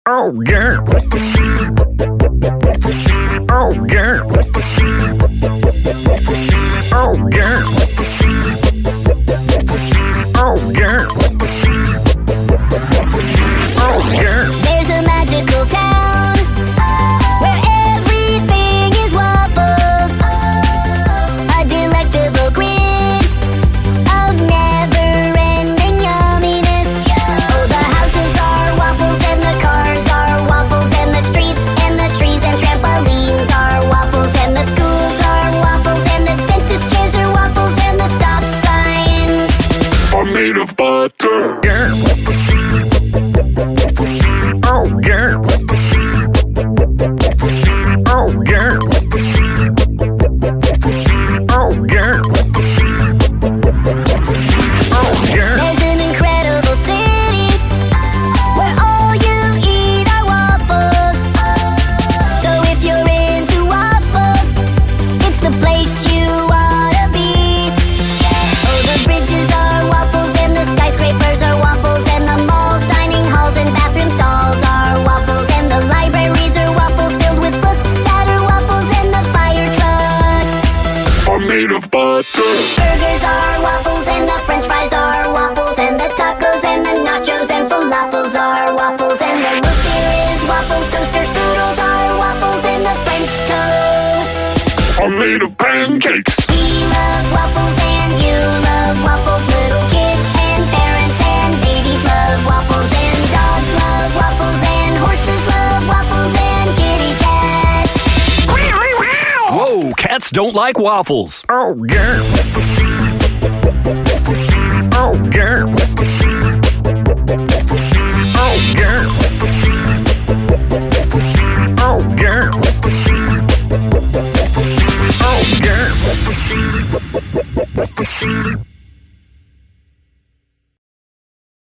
Oh yeah. Oh yeah. Oh yeah. Oh yeah. Oh yeah. There's a magical town where everything is waffles. A delectable grid of never-ending yumminess. Oh, the houses are waffles and the cars are waffles and the streets and the trees and trampolines are waffles and the schools are waffles and the dentist chairs are waffles and the stop signs are made of butter. Yeah. Oh yeah. Oh yeah. Oh yeah. Oh yeah. There's an incredible city where all you eat are waffles. So if you're into waffles, it's the place you oughta be. Oh, the bridges are waffles and the skyscrapers are waffles and the malls, dining halls and bathroom stalls are waffles and the libraries are waffles filled with books that are waffles and the fire trucks Are made of butter. burgers are waffles and the french fries are waffles and the tacos and the nachos and falafels are waffles and the root beer is waffles, toaster strudels are waffles and the French toast Are made of pancakes. we love waffles and you love waffles. Little kids and parents and babies love waffles and dogs love waffles and horses love waffles and kitty cats. Whoa, cats don't like waffles. Oh yeah. Oh yeah. Oh yeah. Oh yeah. Oh yeah.